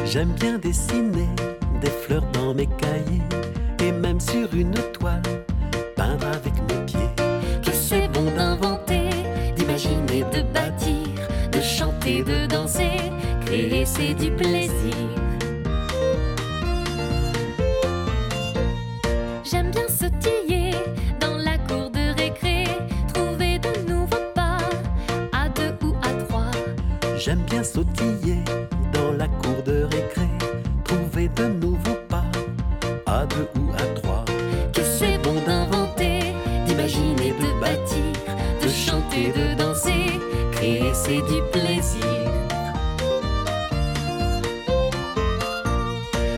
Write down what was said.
J'aime bien dessiner des fleurs dans mes cahiers et même sur une toile, peindre avec mes pieds. Que c'est bon d'inventer, d'imaginer, de bâtir, de chanter, de danser, créer c'est du plaisir. J'aime bien sautiller dans la cour de récré, trouver de nouveaux pas, à deux ou à trois. J'aime bien sautiller dans la